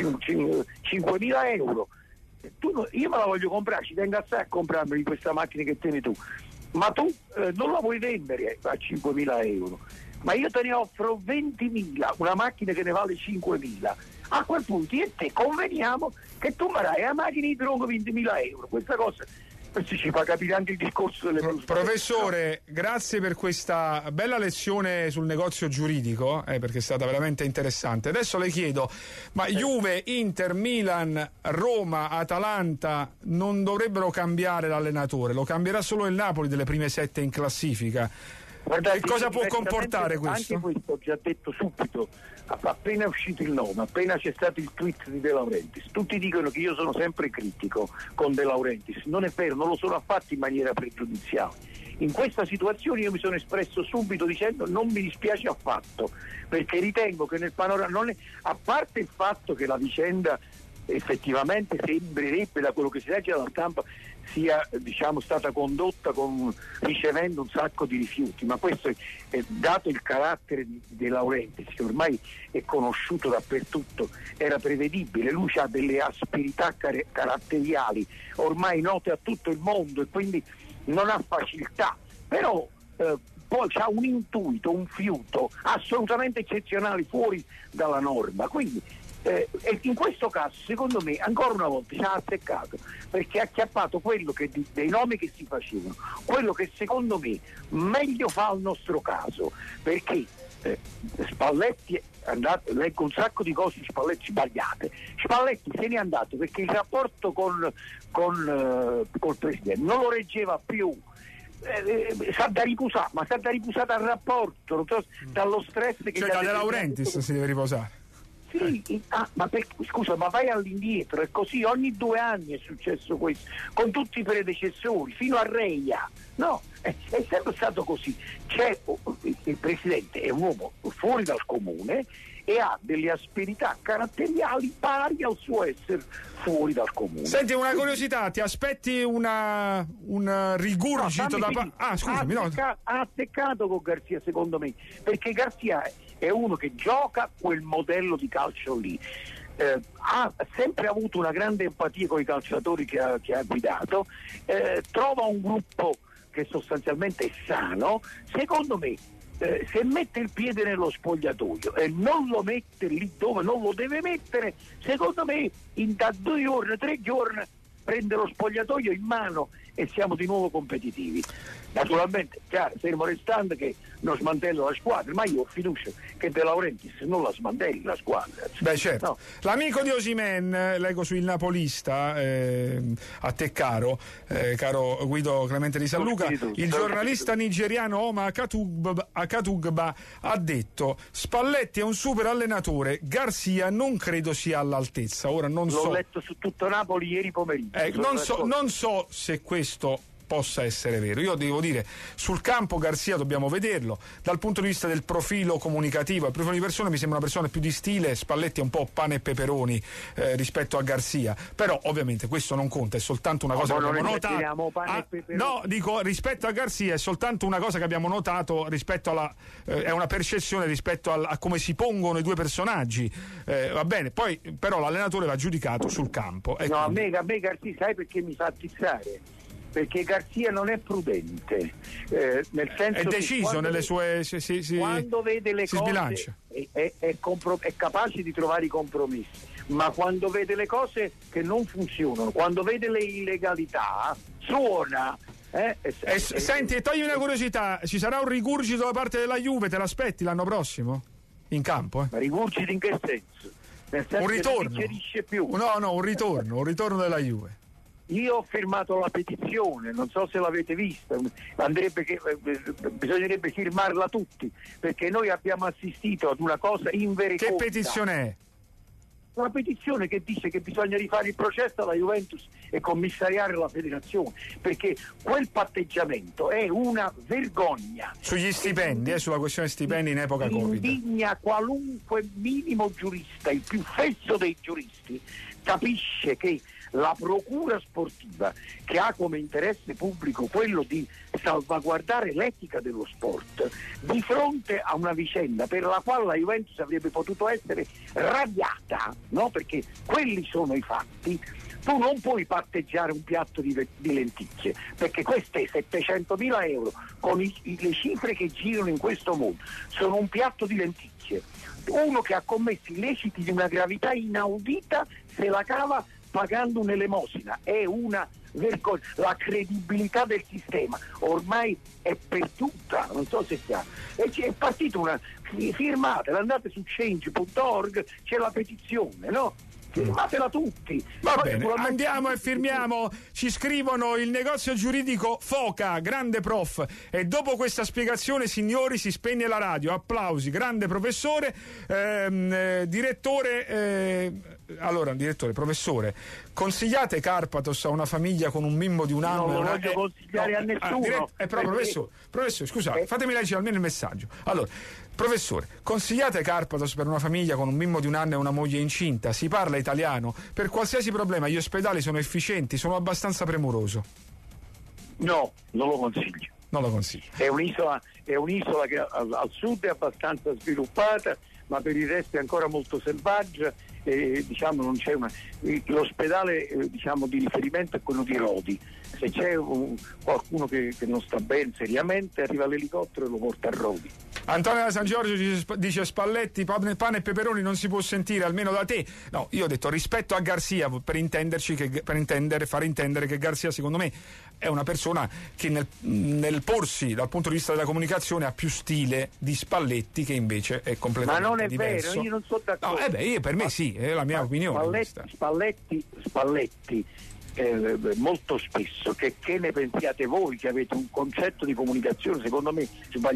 cinquemila euro. Tu, io me la voglio comprare, ci tengo assai a comprarmi questa macchina che tieni tu, ma tu eh, non la vuoi vendere a cinquemila euro, ma io te ne offro ventimila, una macchina che ne vale cinquemila. A quel punto io e te conveniamo che tu farai la macchina di droga ventimila euro. Questa cosa, questo ci fa capire anche il discorso delle Pro- Professore, grazie per questa bella lezione sul negozio giuridico, eh, perché è stata veramente interessante. Adesso le chiedo, ma Juve, Inter, Milan, Roma, Atalanta non dovrebbero cambiare l'allenatore? Lo cambierà solo il Napoli delle prime sette in classifica. Guardate, che cosa può comportare questo? Anche questo ho già detto subito, appena è uscito il nome, appena c'è stato il tweet di De Laurentiis. Tutti dicono che io sono sempre critico con De Laurentiis, non è vero, non lo sono affatto in maniera pregiudiziale. In questa situazione io mi sono espresso subito dicendo non mi dispiace affatto, perché ritengo che nel panorama, non è, a parte il fatto che la vicenda effettivamente sembrerebbe, da quello che si legge dalla stampa, sia diciamo stata condotta con, ricevendo un sacco di rifiuti, ma questo è, è dato il carattere di De Laurentiis, che ormai è conosciuto dappertutto, era prevedibile, lui ha delle asperità car- caratteriali ormai note a tutto il mondo e quindi non ha facilità, però eh, poi c'ha un intuito, un fiuto assolutamente eccezionale fuori dalla norma, quindi Eh, e in questo caso secondo me ancora una volta ci ha azzeccato, perché ha acchiappato quello che di, dei nomi che si facevano, quello che secondo me meglio fa al nostro caso, perché eh, Spalletti è andato, leggo un sacco di cose di Spalletti sbagliate. Spalletti se n'è andato perché il rapporto con, con eh, col presidente non lo reggeva più. Eh, eh, sa da riposare, ma sa da riposare dal rapporto, non so, dallo stress che cioè da De Laurentiis si deve riposare. sì, eh. ah, ma per, scusa, ma vai all'indietro, è così, ogni due anni è successo questo, con tutti i predecessori, fino a Reia, no, è, è sempre stato così. C'è, il presidente è un uomo fuori dal comune e ha delle asperità caratteriali pari al suo essere fuori dal comune. Senti, una curiosità, ti aspetti una, un rigurgito no, da pa- ah scusami, ha, no. attecca- ha atteccato con Garzia, secondo me, perché Garzia è uno che gioca quel modello di calcio lì. Eh, ha sempre avuto una grande empatia con i calciatori che ha, che ha guidato, eh, trova un gruppo che sostanzialmente è sano. Secondo me, eh, se mette il piede nello spogliatoio e non lo mette lì dove non lo deve mettere, secondo me in da due giorni, tre giorni prende lo spogliatoio in mano e siamo di nuovo competitivi. Naturalmente, chiaro, fermo restando che non smantella la squadra, ma io ho fiducia che De Laurentiis non la smantelli la squadra. Beh, certo. No. L'amico di Osimhen, leggo su Il Napolista, eh, a te caro, eh, caro Guido Clemente di San Luca, il giornalista nigeriano Oma Akatugba, Akatugba ha detto: Spalletti è un super allenatore, Garzia non credo sia all'altezza. Ora non L'ho so. letto su tutto Napoli ieri pomeriggio. Eh, non, so, non so se questo possa essere vero. Io devo dire, sul campo Garzia dobbiamo vederlo, dal punto di vista del profilo comunicativo, il profilo di persona mi sembra una persona più di stile, Spalletti è un po' pane e peperoni eh, rispetto a Garzia, però ovviamente questo non conta, è soltanto una No, cosa che non abbiamo notato. pane Ah, e peperoni. no, dico, rispetto a Garzia è soltanto una cosa che abbiamo notato rispetto alla eh, è una percezione rispetto al, a come si pongono i due personaggi, eh, va bene, poi però l'allenatore va giudicato sul campo. No, a me, a me Garzia, sai perché mi fa tizzare? Perché Garzia non è prudente, eh, nel senso è deciso che nelle vede, sue si, si, si, quando vede le si cose sbilancia. è, è, è, compro- è capace di trovare i compromessi, ma quando vede le cose che non funzionano, quando vede le illegalità, suona. Eh, e, E, senti, togli una curiosità, ci sarà un rigurgito da parte della Juve, te l'aspetti l'anno prossimo? In campo? Eh? Ma rigurgiti in che senso? Nel senso Un ritorno? che non digerisce più. No, no, un ritorno, un ritorno della Juve. Io ho firmato la petizione, non so se l'avete vista, andrebbe che, eh, bisognerebbe firmarla tutti, perché noi abbiamo assistito ad una cosa invereconda. Che petizione è? Una petizione che dice che bisogna rifare il processo alla Juventus e commissariare la federazione, perché quel patteggiamento è una vergogna. Sugli stipendi, eh, sulla questione stipendi in epoca Covid. Indigna qualunque minimo giurista, il più fesso dei giuristi, capisce che la procura sportiva, che ha come interesse pubblico quello di salvaguardare l'etica dello sport, di fronte a una vicenda per la quale la Juventus avrebbe potuto essere radiata, no? Perché quelli sono i fatti, tu non puoi patteggiare un piatto di, di lenticchie, perché queste settecentomila euro con i, i, le cifre che girano in questo mondo sono un piatto di lenticchie. Uno che ha commesso illeciti di una gravità inaudita se la cava pagando un'elemosina, è una vergogna. La credibilità del sistema ormai è perduta, non so se sia. E è partita una, firmatela, andate su change punto org, c'è la petizione, no? Firmatela tutti. Va Poi, bene, andiamo e firmiamo. Ci scrivono: il negozio giuridico Foca, grande prof. E dopo questa spiegazione, signori, si spegne la radio. Applausi, grande professore, ehm, eh, direttore. Eh, allora, direttore, professore, consigliate Carpathos a una famiglia con un bimbo di un anno? Non lo una, voglio eh, consigliare no, a nessuno. Ah, dire, eh, però, perché... professore, professore, scusate, eh. fatemi leggere almeno il messaggio. Allora, professore, consigliate Carpathos per una famiglia con un bimbo di un anno e una moglie incinta? Si parla italiano? Per qualsiasi problema gli ospedali sono efficienti, sono abbastanza premuroso. No, non lo consiglio. Non lo consiglio. È un'isola, è un'isola che al, al sud è abbastanza sviluppata, ma per il resto è ancora molto selvaggia. E, diciamo, non c'è una, l'ospedale eh, diciamo, di riferimento è quello di Rodi. Se c'è un, qualcuno che, che non sta bene seriamente, arriva l'elicottero e lo porta a Rodi. Antonio da San Giorgio dice, dice Spalletti, pane, pane e peperoni non si può sentire, almeno da te. No, io ho detto rispetto a Garzia, per intenderci che, per intendere, far intendere che Garzia secondo me è una persona che nel, nel porsi dal punto di vista della comunicazione ha più stile di Spalletti, che invece è completamente Ma non è diverso. vero, io non sono d'accordo. No, eh beh, io, per me sì, è la mia opinione. Spalletti, Spalletti, Spalletti eh, molto spesso, che, che ne pensiate voi che avete un concetto di comunicazione secondo me sbagliato,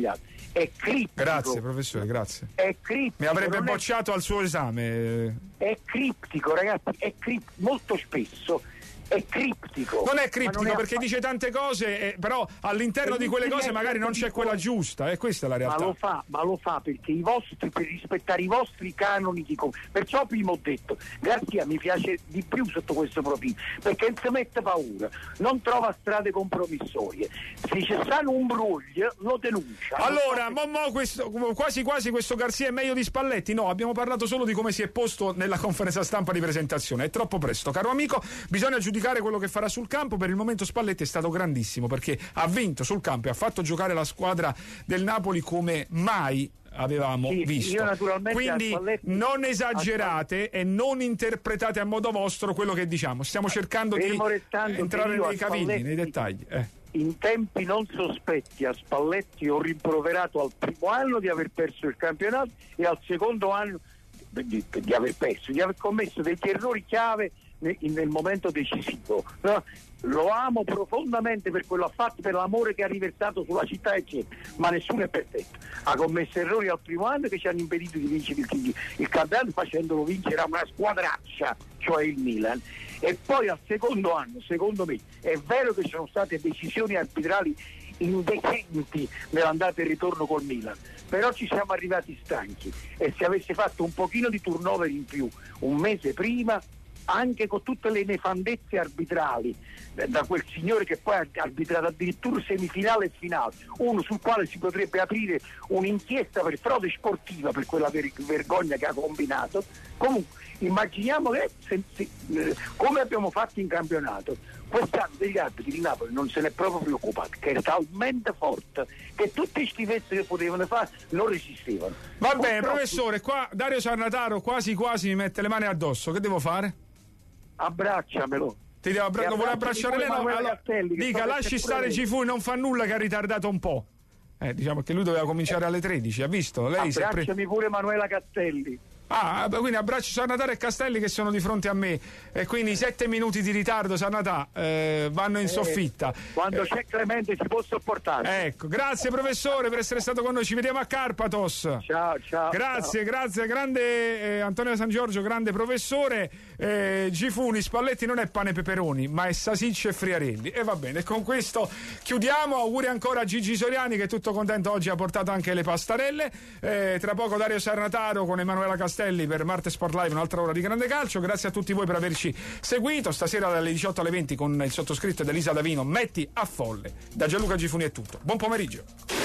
è criptico. Grazie professore, grazie. È criptico. Mi avrebbe non bocciato è... al suo esame. È criptico, ragazzi, è criptico, molto spesso è criptico. Non è criptico non è perché affa... dice tante cose, eh, però all'interno di quelle cose magari non c'è quella giusta, e eh, questa è la realtà. Ma lo fa, ma lo fa perché i vostri, per rispettare i vostri canoni di com... Perciò prima ho detto, Garzia mi piace di più sotto questo profilo, perché non si mette paura, non trova strade compromissorie. Se c'è stato un broglio lo denuncia. Allora, mo, mo questo, quasi quasi questo Garzia è meglio di Spalletti? No, abbiamo parlato solo di come si è posto nella conferenza stampa di presentazione. È troppo presto, caro amico, bisogna giudicare quello che farà sul campo. Per il momento Spalletti è stato grandissimo perché ha vinto sul campo e ha fatto giocare la squadra del Napoli come mai avevamo sì, visto. Quindi Spalletti... non esagerate e non interpretate a modo vostro quello che diciamo. Stiamo cercando di entrare nei cavilli, nei dettagli. Eh. In tempi non sospetti a Spalletti ho rimproverato al primo anno di aver perso il campionato e al secondo anno di, di aver perso, di aver commesso degli errori chiave nel, nel momento decisivo. No? Lo amo profondamente per quello che ha fatto, per l'amore che ha riversato sulla città, eccetera, ma nessuno è perfetto. Ha commesso errori al primo anno che ci hanno impedito di vincere il, il campionato, facendolo vincere a una squadraccia, cioè il Milan. E poi al secondo anno, secondo me, è vero che ci sono state decisioni arbitrali indecenti nell'andata e ritorno col Milan, però ci siamo arrivati stanchi, e se avesse fatto un pochino di turnover in più un mese prima, anche con tutte le nefandezze arbitrali, da quel signore che poi ha arbitrato addirittura semifinale e finale, uno sul quale si potrebbe aprire un'inchiesta per frode sportiva per quella ver- vergogna che ha combinato. Comunque immaginiamo che se, se, eh, come abbiamo fatto in campionato, quest'anno degli arbitri di Napoli non se ne è proprio preoccupato, che è talmente forte che tutte le schifezze che potevano fare non resistevano. Va bene, purtroppo... professore, qua Dario Sarnataro quasi quasi mi mette le mani addosso, che devo fare? Abbracciamelo. Ti devo abbra- non vuole abbracciare lei? No, allora, Castelli, dica, lasci stare Gifuni, non fa nulla che ha ritardato un po'. Eh, diciamo che lui doveva cominciare alle tredici, ha visto? Lei abbracciami pre... pure Manuela Castelli. Ah, quindi abbraccio Sarnatà e Castelli che sono di fronte a me, e quindi sette minuti di ritardo, Sarnatà, eh, vanno in eh, soffitta. Quando eh, c'è Clemente si può sopportare. Ecco, grazie professore per essere stato con noi, ci vediamo a Carpathos. Ciao, ciao. Grazie, ciao. grazie, grande eh, Antonio San Giorgio, grande professore. eh, Gifuni, Spalletti non è pane e peperoni, ma è salsicce e friarelli. E va bene, con questo chiudiamo. Auguri ancora a Gigi Soriani che tutto contento oggi ha portato anche le pastarelle. eh, tra poco Dario Sarnataro con Emanuela Castelli per Marte Sport Live, un'altra ora di grande calcio. Grazie a tutti voi per averci seguito. Stasera dalle diciotto alle venti con il sottoscritto ed Elisa Davino, Metti a folle. Da Gianluca Gifuni è tutto. Buon pomeriggio.